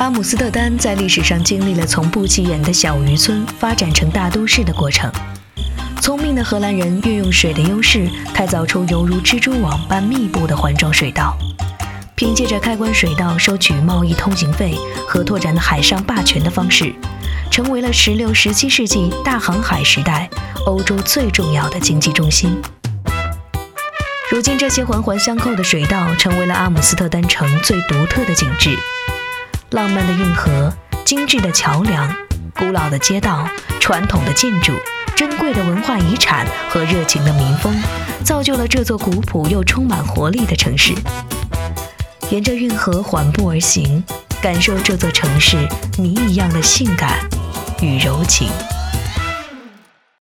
阿姆斯特丹在历史上经历了从不起眼的小渔村发展成大都市的过程。聪明的荷兰人运用水的优势，开凿出犹如蜘蛛网般密布的环状水道。凭借着开关水道收取贸易通行费和拓展的海上霸权的方式，成为了16、17世纪大航海时代欧洲最重要的经济中心。如今，这些环环相扣的水道成为了阿姆斯特丹城最独特的景致。浪漫的运河、精致的桥梁、古老的街道、传统的建筑、珍贵的文化遗产和热情的民风，造就了这座古朴又充满活力的城市。沿着运河缓步而行，感受这座城市谜一样的性感与柔情。